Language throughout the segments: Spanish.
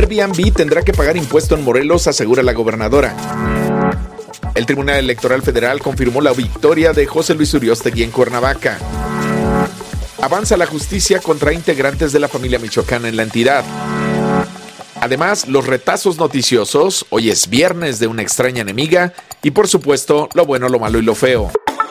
Airbnb tendrá que pagar impuesto en Morelos, asegura la gobernadora. El Tribunal Electoral Federal confirmó la victoria de José Luis Uriostegui en Cuernavaca. Avanza la justicia contra integrantes de la familia michoacana en la entidad. Además, los retazos noticiosos, hoy es viernes de una extraña enemiga y por supuesto, lo bueno, lo malo y lo feo.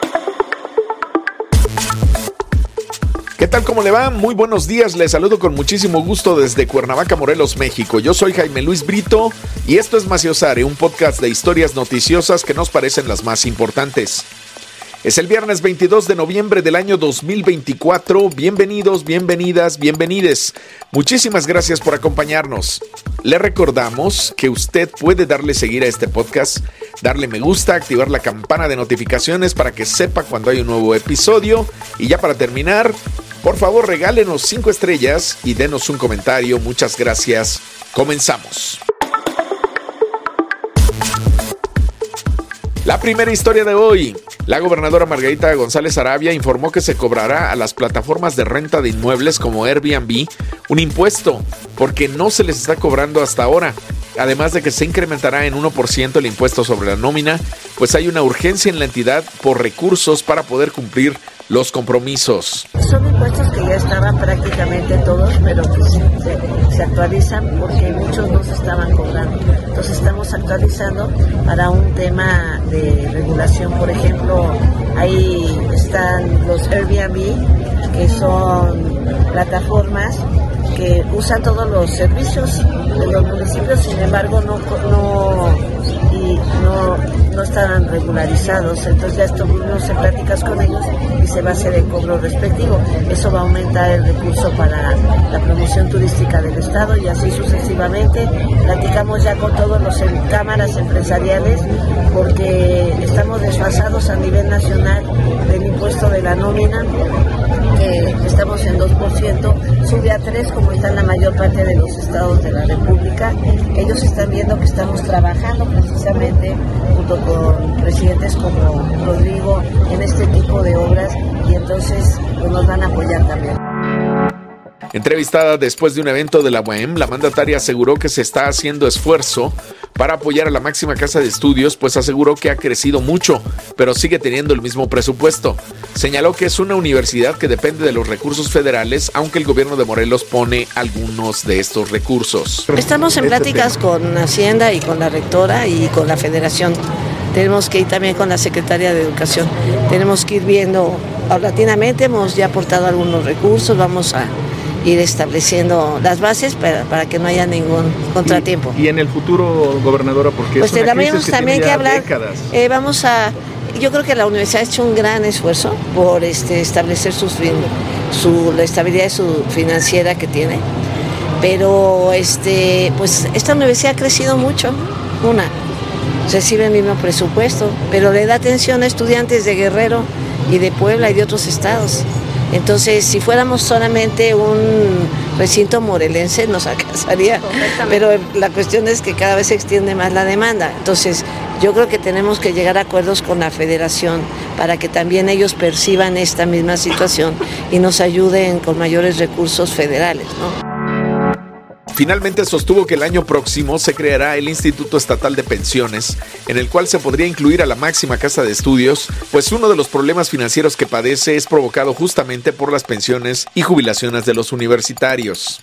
¿Qué tal? ¿Cómo le va? Muy buenos días, les saludo con muchísimo gusto desde Cuernavaca, Morelos, México. Yo soy Jaime Luis Brito y esto es Maciosare, un podcast de historias noticiosas que nos parecen las más importantes. Es el viernes 22 de noviembre del año 2024. Bienvenidos, bienvenidas, bienvenides. Muchísimas gracias por acompañarnos. Le recordamos que usted puede darle seguir a este podcast, darle me gusta, activar la campana de notificaciones para que sepa cuando hay un nuevo episodio. Y ya para terminar, por favor regálenos 5 estrellas y denos un comentario. Muchas gracias. Comenzamos. La primera historia de hoy. La gobernadora Margarita González Arabia informó que se cobrará a las plataformas de renta de inmuebles como Airbnb un impuesto, porque no se les está cobrando hasta ahora. Además de que se incrementará en 1% el impuesto sobre la nómina, pues hay una urgencia en la entidad por recursos para poder cumplir los compromisos. Son impuestos que ya estaban prácticamente todos, pero pues se actualizan porque muchos no se estaban cobrando. Entonces estamos actualizando para un tema de regulación. Por ejemplo, ahí están los Airbnb, que son plataformas que usan todos los servicios de los municipios, sin embargo no estaban regularizados. Entonces ya estuvimos en pláticas con ellos y se va a hacer el cobro respectivo. Eso va a aumentar el recurso para la promoción turística del estado y así sucesivamente. Platicamos ya con todos los cámaras empresariales porque estamos desfasados a nivel nacional del impuesto de la nómina, que estamos en 2%, sube a 3% como está en la mayor parte de los estados de la República. Ellos están viendo que estamos trabajando precisamente junto con presidentes como Rodrigo en este tipo de obras y entonces pues, nos van a apoyar también. Entrevistada después de un evento de la UAM, la mandataria aseguró que se está haciendo esfuerzo para apoyar a la máxima casa de estudios, pues aseguró que ha crecido mucho, pero sigue teniendo el mismo presupuesto. Señaló que es una universidad que depende de los recursos federales, aunque el gobierno de Morelos pone algunos de estos recursos. Estamos en pláticas con Hacienda y con la rectora y con la federación. Tenemos que ir también con la secretaria de Educación. Tenemos que ir viendo paulatinamente, hemos ya aportado algunos recursos, vamos a ir estableciendo las bases para que no haya ningún contratiempo. Y en el futuro, gobernadora, porque pues es una crisis crisis también que hablar, décadas. Yo creo que la universidad ha hecho un gran esfuerzo por establecer la estabilidad financiera que tiene, pero pues esta universidad ha crecido mucho. Recibe el mismo presupuesto, pero le da atención a estudiantes de Guerrero y de Puebla y de otros estados. Entonces, si fuéramos solamente un recinto morelense, nos alcanzaría, pero la cuestión es que cada vez se extiende más la demanda. Entonces, yo creo que tenemos que llegar a acuerdos con la federación para que también ellos perciban esta misma situación y nos ayuden con mayores recursos federales, ¿no? Finalmente sostuvo que el año próximo se creará el Instituto Estatal de Pensiones, en el cual se podría incluir a la máxima casa de estudios, pues uno de los problemas financieros que padece es provocado justamente por las pensiones y jubilaciones de los universitarios.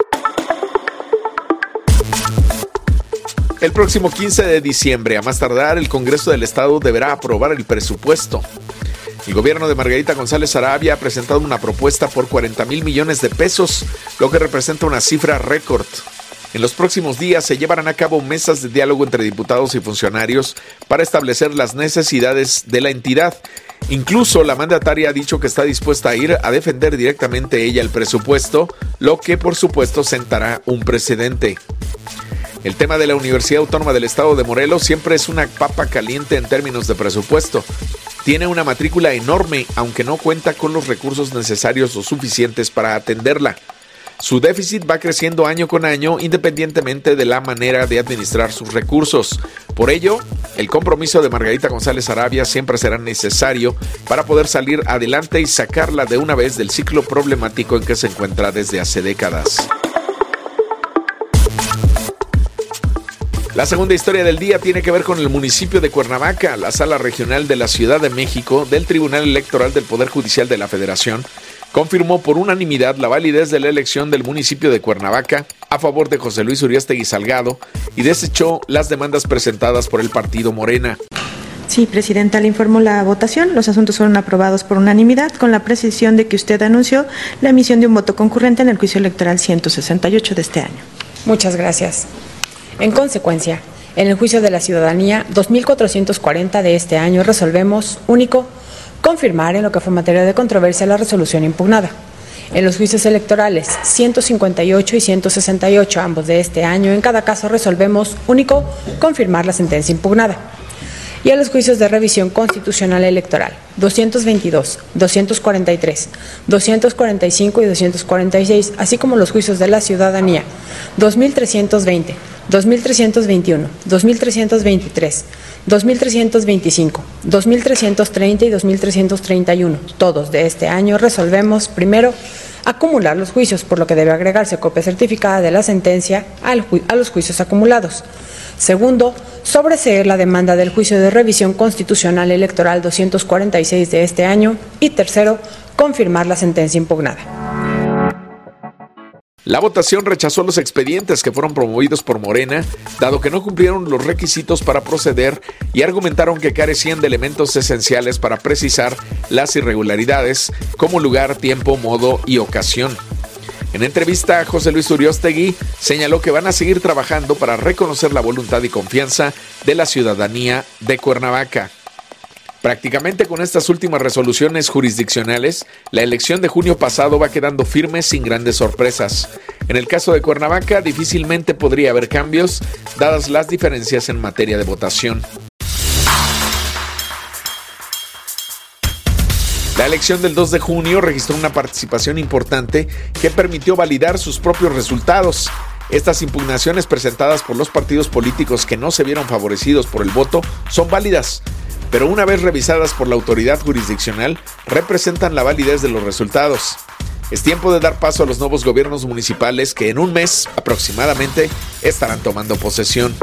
El próximo 15 de diciembre, a más tardar, el Congreso del Estado deberá aprobar el presupuesto. El gobierno de Margarita González Arabia ha presentado una propuesta por 40,000 millones de pesos, lo que representa una cifra récord. En los próximos días se llevarán a cabo mesas de diálogo entre diputados y funcionarios para establecer las necesidades de la entidad. Incluso la mandataria ha dicho que está dispuesta a ir a defender directamente ella el presupuesto, lo que por supuesto sentará un precedente. El tema de la Universidad Autónoma del Estado de Morelos siempre es una papa caliente en términos de presupuesto. Tiene una matrícula enorme, aunque no cuenta con los recursos necesarios o suficientes para atenderla. Su déficit va creciendo año con año independientemente de la manera de administrar sus recursos. Por ello, el compromiso de Margarita González Arabia siempre será necesario para poder salir adelante y sacarla de una vez del ciclo problemático en que se encuentra desde hace décadas. La segunda historia del día tiene que ver con el municipio de Cuernavaca. La Sala Regional de la Ciudad de México del Tribunal Electoral del Poder Judicial de la Federación confirmó por unanimidad la validez de la elección del municipio de Cuernavaca a favor de José Luis Uriostegui Salgado y desechó las demandas presentadas por el partido Morena. Sí, Presidenta, le informo la votación. Los asuntos fueron aprobados por unanimidad, con la precisión de que usted anunció la emisión de un voto concurrente en el juicio electoral 168 de este año. Muchas gracias. En consecuencia, en el juicio de la ciudadanía 2440 de este año resolvemos, único, confirmar en lo que fue materia de controversia la resolución impugnada. En los juicios electorales 158 y 168, ambos de este año, en cada caso resolvemos, único, confirmar la sentencia impugnada. Y en los juicios de revisión constitucional electoral 222, 243, 245 y 246, así como los juicios de la ciudadanía 2320, 2321, 2323, 2325, 2330 y 2331, todos de este año resolvemos, primero, acumular los juicios, por lo que debe agregarse copia certificada de la sentencia a los juicios acumulados. Segundo, sobreseer la demanda del juicio de revisión constitucional electoral 246 de este año. Y tercero, confirmar la sentencia impugnada. La votación rechazó los expedientes que fueron promovidos por Morena, dado que no cumplieron los requisitos para proceder y argumentaron que carecían de elementos esenciales para precisar las irregularidades, como lugar, tiempo, modo y ocasión. En entrevista, José Luis Uriostegui señaló que van a seguir trabajando para reconocer la voluntad y confianza de la ciudadanía de Cuernavaca. Prácticamente con estas últimas resoluciones jurisdiccionales, la elección de junio pasado va quedando firme sin grandes sorpresas. En el caso de Cuernavaca, difícilmente podría haber cambios, dadas las diferencias en materia de votación. La elección del 2 de junio registró una participación importante que permitió validar sus propios resultados. Estas impugnaciones presentadas por los partidos políticos que no se vieron favorecidos por el voto son válidas, pero una vez revisadas por la autoridad jurisdiccional, representan la validez de los resultados. Es tiempo de dar paso a los nuevos gobiernos municipales que en un mes aproximadamente estarán tomando posesión.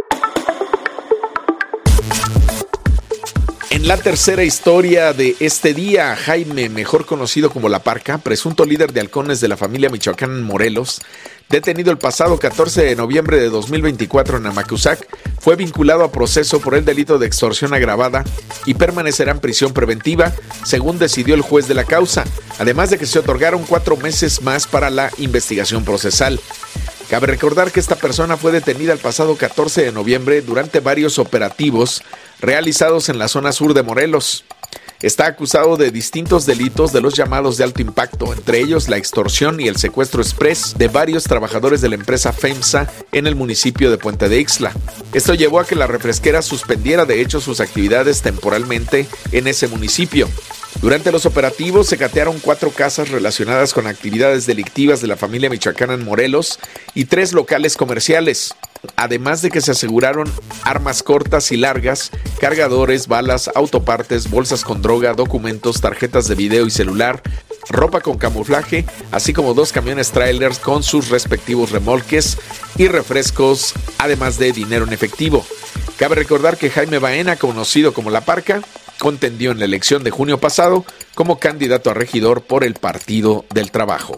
En la tercera historia de este día, Jaime, mejor conocido como La Parca, presunto líder de halcones de la familia Michoacán en Morelos, detenido el pasado 14 de noviembre de 2024 en Amacuzac, fue vinculado a proceso por el delito de extorsión agravada y permanecerá en prisión preventiva, según decidió el juez de la causa, además de que se otorgaron 4 meses más para la investigación procesal. Cabe recordar que esta persona fue detenida el pasado 14 de noviembre durante varios operativos realizados en la zona sur de Morelos. Está acusado de distintos delitos de los llamados de alto impacto, entre ellos la extorsión y el secuestro express de varios trabajadores de la empresa FEMSA en el municipio de Puente de Ixtla. Esto llevó a que la refresquera suspendiera de hecho sus actividades temporalmente en ese municipio. Durante los operativos se catearon 4 casas relacionadas con actividades delictivas de la familia michoacana en Morelos y 3 locales comerciales, además de que se aseguraron armas cortas y largas, cargadores, balas, autopartes, bolsas con droga, documentos, tarjetas de video y celular, ropa con camuflaje, así como 2 camiones trailers con sus respectivos remolques y refrescos, además de dinero en efectivo. Cabe recordar que Jaime Baena, conocido como La Parca, contendió en la elección de junio pasado como candidato a regidor por el Partido del Trabajo.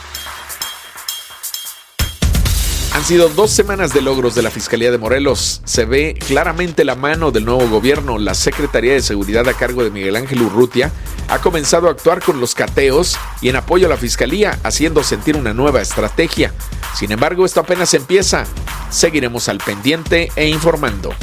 Han sido 2 semanas de logros de la Fiscalía de Morelos. Se ve claramente la mano del nuevo gobierno. La Secretaría de Seguridad a cargo de Miguel Ángel Urrutia ha comenzado a actuar con los cateos y en apoyo a la Fiscalía, haciendo sentir una nueva estrategia. Sin embargo, esto apenas empieza. Seguiremos al pendiente e informando.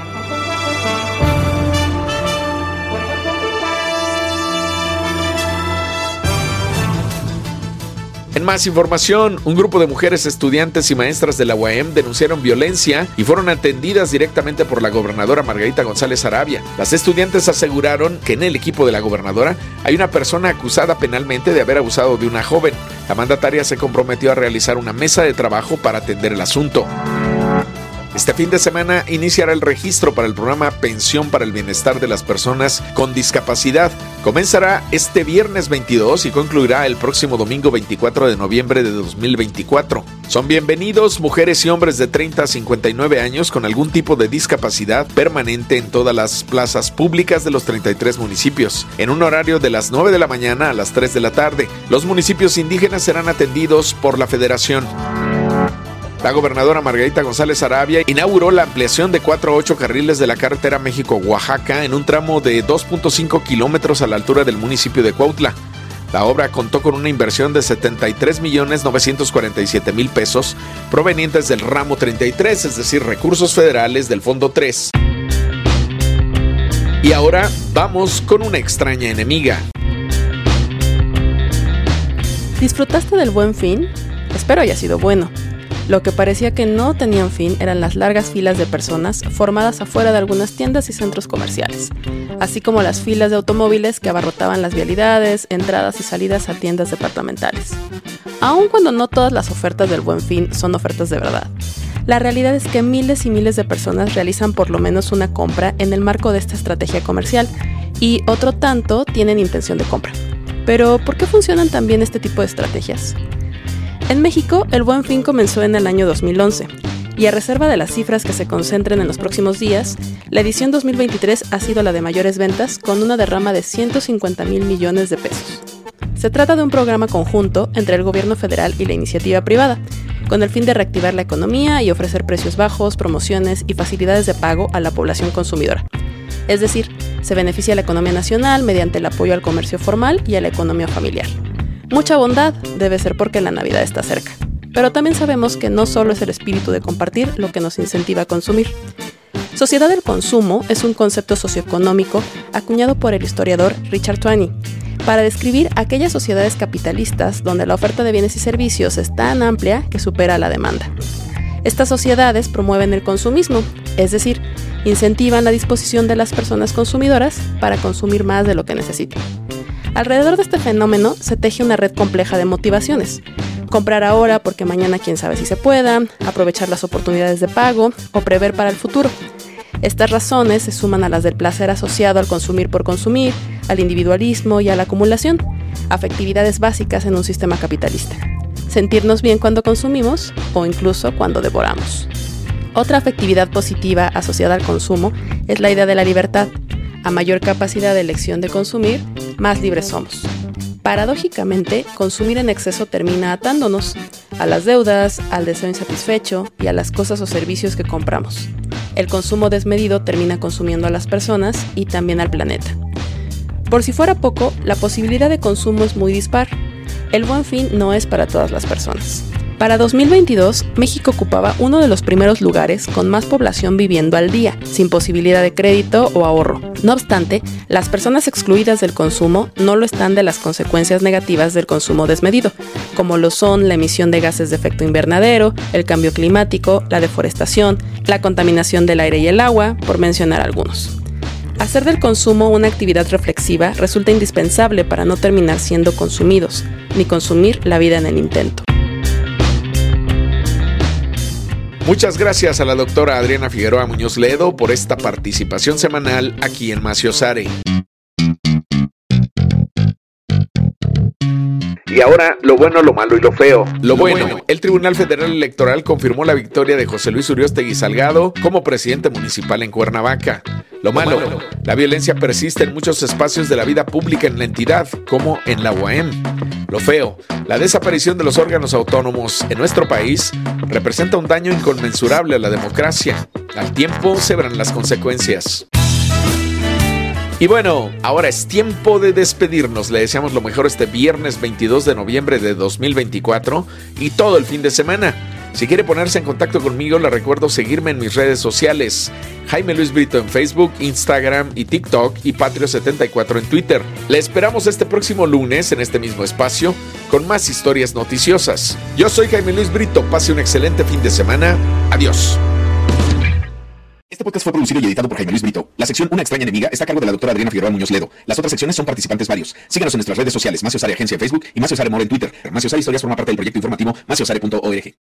En más información, un grupo de mujeres estudiantes y maestras de la UAM denunciaron violencia y fueron atendidas directamente por la gobernadora Margarita González Arabia. Las estudiantes aseguraron que en el equipo de la gobernadora hay una persona acusada penalmente de haber abusado de una joven. La mandataria se comprometió a realizar una mesa de trabajo para atender el asunto. Este fin de semana iniciará el registro para el programa Pensión para el Bienestar de las Personas con Discapacidad, Comenzará este viernes 22 y concluirá el próximo domingo 24 de noviembre de 2024. Son bienvenidos mujeres y hombres de 30 a 59 años con algún tipo de discapacidad permanente en todas las plazas públicas de los 33 municipios, en un horario de las 9 de la mañana a las 3 de la tarde. Los municipios indígenas serán atendidos por la Federación. La gobernadora Margarita González Arabia inauguró la ampliación de 4 a 8 carriles de la carretera México-Oaxaca en un tramo de 2.5 kilómetros a la altura del municipio de Cuautla. La obra contó con una inversión de 73,947,000 pesos provenientes del ramo 33, es decir, recursos federales del Fondo 3. Y ahora vamos con una extraña enemiga. ¿Disfrutaste del Buen Fin? Espero haya sido bueno. Lo que parecía que no tenían fin eran las largas filas de personas formadas afuera de algunas tiendas y centros comerciales, así como las filas de automóviles que abarrotaban las vialidades, entradas y salidas a tiendas departamentales. Aun cuando no todas las ofertas del Buen Fin son ofertas de verdad, la realidad es que miles y miles de personas realizan por lo menos una compra en el marco de esta estrategia comercial y otro tanto tienen intención de compra. Pero, ¿por qué funcionan tan bien este tipo de estrategias? En México, el Buen Fin comenzó en el año 2011, y a reserva de las cifras que se concentren en los próximos días, la edición 2023 ha sido la de mayores ventas, con una derrama de 150,000 millones de pesos. Se trata de un programa conjunto entre el gobierno federal y la iniciativa privada, con el fin de reactivar la economía y ofrecer precios bajos, promociones y facilidades de pago a la población consumidora. Es decir, se beneficia a la economía nacional mediante el apoyo al comercio formal y a la economía familiar. Mucha bondad debe ser porque la Navidad está cerca. Pero también sabemos que no solo es el espíritu de compartir lo que nos incentiva a consumir. Sociedad del consumo es un concepto socioeconómico acuñado por el historiador Richard Twain para describir aquellas sociedades capitalistas donde la oferta de bienes y servicios es tan amplia que supera la demanda. Estas sociedades promueven el consumismo, es decir, incentivan la disposición de las personas consumidoras para consumir más de lo que necesitan. Alrededor de este fenómeno se teje una red compleja de motivaciones. Comprar ahora porque mañana quién sabe si se pueda, aprovechar las oportunidades de pago o prever para el futuro. Estas razones se suman a las del placer asociado al consumir por consumir, al individualismo y a la acumulación, afectividades básicas en un sistema capitalista. Sentirnos bien cuando consumimos o incluso cuando devoramos. Otra afectividad positiva asociada al consumo es la idea de la libertad. A mayor capacidad de elección de consumir, más libres somos. Paradójicamente, consumir en exceso termina atándonos a las deudas, al deseo insatisfecho y a las cosas o servicios que compramos. El consumo desmedido termina consumiendo a las personas y también al planeta. Por si fuera poco, la posibilidad de consumo es muy dispar. El Buen Fin no es para todas las personas. Para 2022, México ocupaba uno de los primeros lugares con más población viviendo al día, sin posibilidad de crédito o ahorro. No obstante, las personas excluidas del consumo no lo están de las consecuencias negativas del consumo desmedido, como lo son la emisión de gases de efecto invernadero, el cambio climático, la deforestación, la contaminación del aire y el agua, por mencionar algunos. Hacer del consumo una actividad reflexiva resulta indispensable para no terminar siendo consumidos, ni consumir la vida en el intento. Muchas gracias a la doctora Adriana Figueroa Muñoz Ledo por esta participación semanal aquí en Maciosare. Y ahora, lo bueno, lo malo y lo feo. Lo bueno, el Tribunal Federal Electoral confirmó la victoria de José Luis Uriostegui Salgado como presidente municipal en Cuernavaca. Lo malo, la violencia persiste en muchos espacios de la vida pública en la entidad, como en la UAM. Lo feo, la desaparición de los órganos autónomos en nuestro país representa un daño inconmensurable a la democracia. Al tiempo se verán las consecuencias. Y bueno, ahora es tiempo de despedirnos. Le deseamos lo mejor este viernes 22 de noviembre de 2024 y todo el fin de semana. Si quiere ponerse en contacto conmigo, le recuerdo seguirme en mis redes sociales. Jaime Luis Brito en Facebook, Instagram y TikTok y Patrio74 en Twitter. Le esperamos este próximo lunes en este mismo espacio con más historias noticiosas. Yo soy Jaime Luis Brito. Pase un excelente fin de semana. Adiós. Este podcast fue producido y editado por Jaime Luis Brito. La sección Una extraña enemiga está a cargo de la doctora Adriana Figueroa Muñoz Ledo. Las otras secciones son participantes varios. Síganos en nuestras redes sociales, Maciosare Agencia en Facebook y Maciosare More en Twitter. Maciosare Historias forma parte del proyecto informativo maciosare.org.